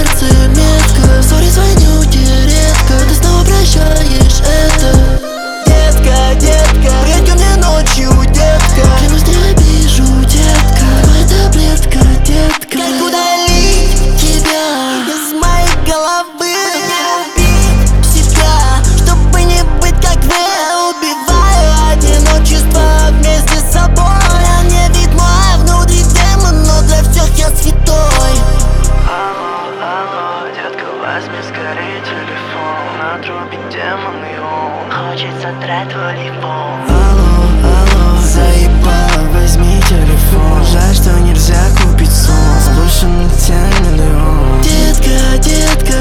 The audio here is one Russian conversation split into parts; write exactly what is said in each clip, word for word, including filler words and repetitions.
сердце метка. Сори, звоню тебе редко, ты снова прощаешь это. Детка, детка, приедь ко мне ночью, детка. Клянусь, не обижу, детка. Твоя таблетка, детка. Как удалить тебя из моей головы? Не убить себя, чтобы не быть как вы. Убиваю одиночество вместе с собой. Я не вид мой, внутри демон, но для всех я святой. Алло, алло, детка, возьми скорее телефон. Натрубит демон, и он хочет содрать твой телефон. Алло, алло, заебала, возьми телефон. Жаль, что нельзя купить сон. Сброшенных тянет миллион. Детка, детка,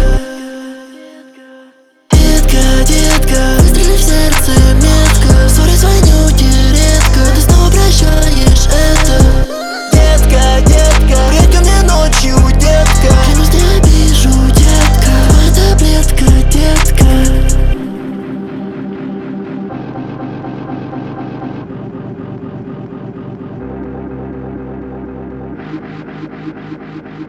детка, детка, выстрели в сердце метка. Сори, звоню тебе редко, ты снова прощаешь это. Детка, детка, приедь ко мне ночью, детка. Клянусь, не обижу, детка. Твоя таблетка, детка. Thank you.